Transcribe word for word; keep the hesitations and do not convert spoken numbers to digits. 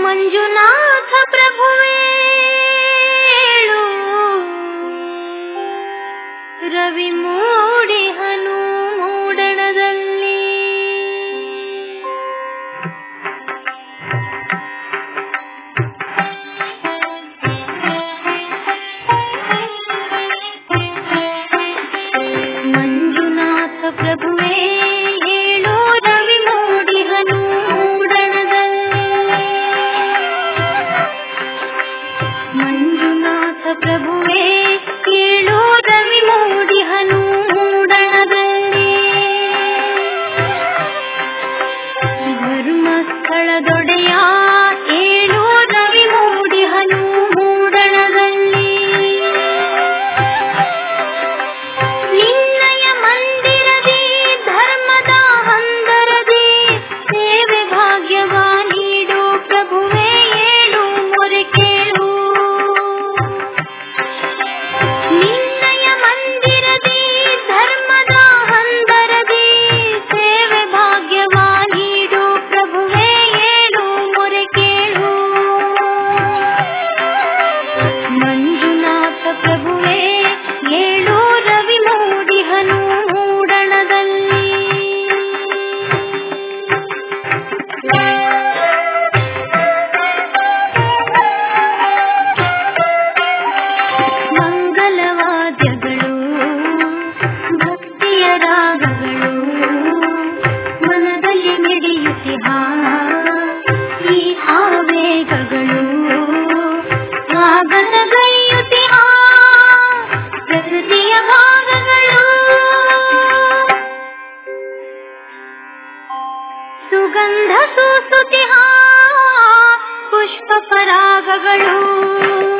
ಮಂಜುನಾಥ ಪ್ರಭುವೇಳು ರವಿ ಮೂಡಿಹನು ಮೂಡಣದಲ್ಲಿ. ಮಂಜುನಾಥ ಪ್ರಭುವೇ ಹೇಳು ರವಿ ಮೂಡಿಹನು ಮೂಡಣದಲ್ಲಿ. ಮಂಜುನಾಥ ಪ್ರಭುವೇ ಹೇಳು ರವಿ ಮೂಡಿಹನು ಮೂಡಣದಲ್ಲಿ. ಧರ್ಮಸ್ಥಳದೊಡೆಯ ಹೇಳು ರವಿ ಮೂಡಿಹನು ಮೂಡಣದಲ್ಲಿ. ನಿನ್ನಯ ಮಂದಿರದಿ ಧರ್ಮದ ಹಂದರದಿ ಸೇವೆ ಭಾಗ್ಯವ ನೀಡು ಪ್ರಭುವೇ ಏಳು ಮೊರೆ ಕೇಳು. ನಿನ್ನಯ ಮಂದಿರದಿ ಧರ್ಮದ ಹಂದರದಿ ಸೇವೆ ಭಾಗ್ಯವ ನೀಡು ಪ್ರಭುವೇ ಏಳು ಮೊರೆ ಕೇಳು. ಮಂಜುನಾಥ ಪ್ರಭುವೇ ಏಳು ರವಿ ಮೂಡಿಹನು ಮೂಡಣದಲ್ಲಿ. ಮಂಗಲವಾದ್ಯಗಳು ಭಕ್ತಿಯ ರಾಗಗಳು ಮನದಲ್ಲಿ ಮಿಡಿಯುತ್ತಿಹ ಈ ಆವೇಗಗಳು ಆಗದಗೈಯುತ್ತಿಹ ಪ್ರಕೃತಿಯ ಭಾಗಗಳು. ಸುಗಂಧ ಸೂಸುತ್ತಿಹ ಪುಷ್ಪ ಪರಾಗಗಳು.